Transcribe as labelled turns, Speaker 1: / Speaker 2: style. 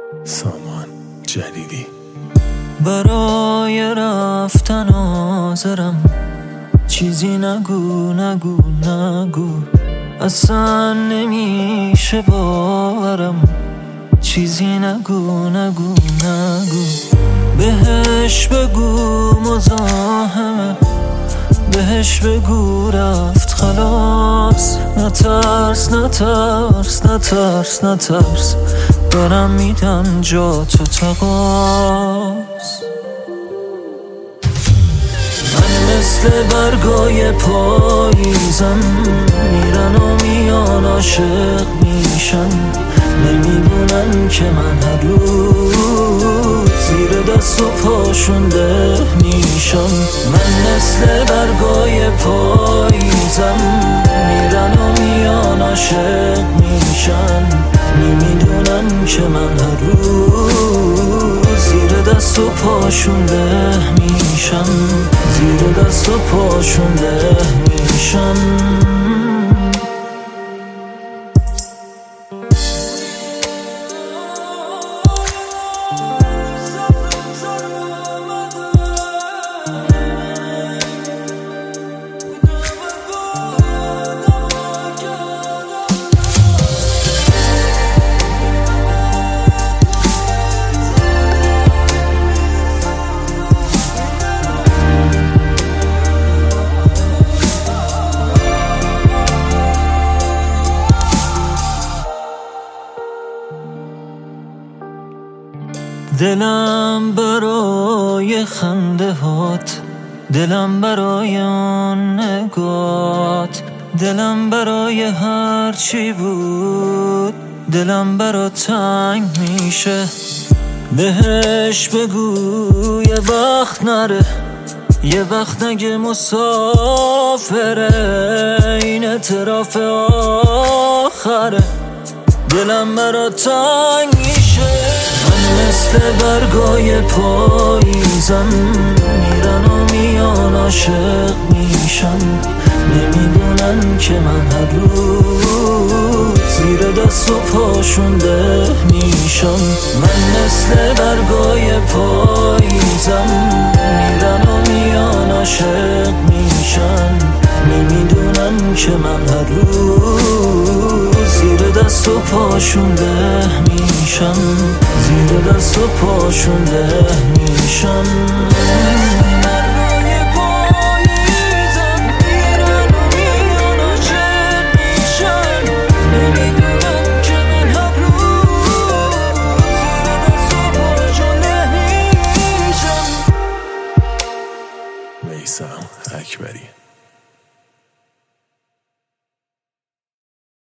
Speaker 1: سامان جلیلی.
Speaker 2: برای رفتن حاضرم، چیزی نگو نگو نگو، اصلا نمیشه باورم، چیزی نگو نگو نگو. بهش بگو مزاحمه، بهش بگو رفت خلاص. نترس نترس نترس نترس، دارم میدم جا تو تقاس. من مثل برگای پاییزم، میرن و میان عاشق میشن، نمیدونن که من هر روز زیر دست و پاشون ده میشم. من مثل برگای پاییزم، میرن و میان عاشق میشن، نمیدونن که من هر روز زیر دست و پاشون ده میشم، زیر دست و پاشون ده میشم. دلم برای خنده هات، دلم برای آن نگات، دلم برای هر چی بود، دلم برا تنگ میشه. بهش بگو یه وقت نره، یه وقت نگه مسافره، این اعتراف آخره، دلم برا تنگ میشه. من مثل برگای پاییزم، میرن و میان عاشق میشن، نمیدونن که من هر روز زیر دست و پاشون ده میشم. من مثل برگای پاییزم، میرن و میان عاشق میشن، نمیدونن که من هر روز زیر دست و پاشون ده میشم، زیر دست و پاشون ده میشم.
Speaker 1: میثم اکبری.